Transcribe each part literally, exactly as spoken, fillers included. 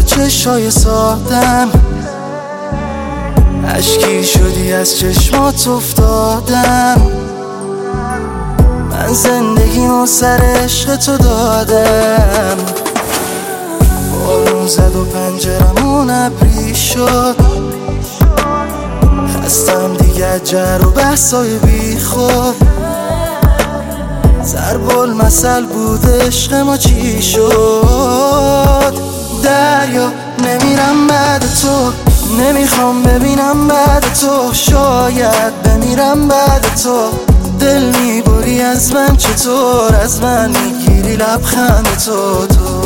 چشای سادم، اشکی شدی از چشمات افتادم. من زندگیمو سر عشق تو دادم. بارون زد و پنجرمون ابری شد، خستم دیگه جر و بحثای بی خود. ضرب المثل بود عشق ما چی شد. دریا نمیرم بعد تو، نمیخوام ببینم بعد تو، شاید بمیرم بعد تو. دل میبری از من چطور، از من میگیری لبخند تو تو.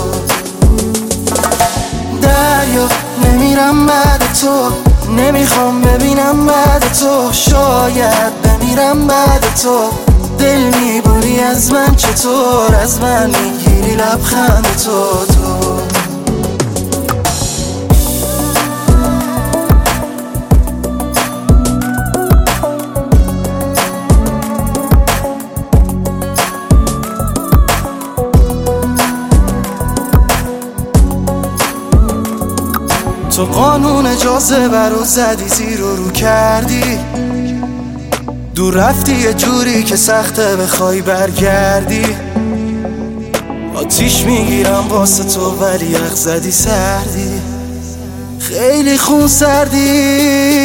دریا نمیرم بعد تو، نمیخوام ببینم بعد تو، شاید بمیرم بعد تو. دل میبری از من چطور، از من میگیری لبخند تو تو. تو قانون جاذبه رو زدی، زیر و رو کردی، دور رفتی یه جوری که سخته بخوای برگردی. آتیش میگیرم واسه تو ولی یخ زدی سردی، خیلی خون سردی.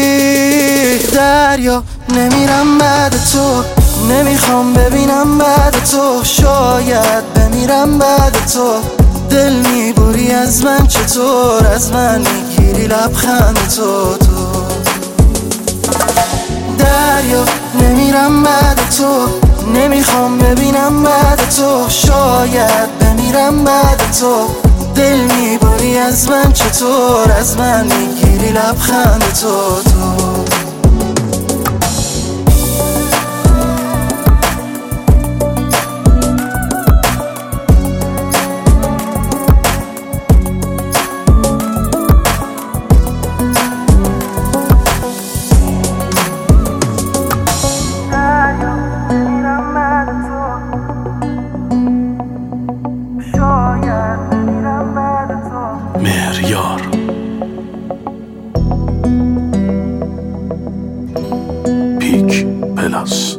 دریا نمیرم بعد تو، نمیخوام ببینم بعد تو، شاید بمیرم بعد تو. دل میبری از من چطور، از من میگیری لبخند تو تو. دریا نمیرم بعد تو، نمیخوام ببینم بعد تو، شاید بمیرم بعد تو. دل میبری از من چطور، از من میگیری لبخند تو تو. مهریار پیک پلاس.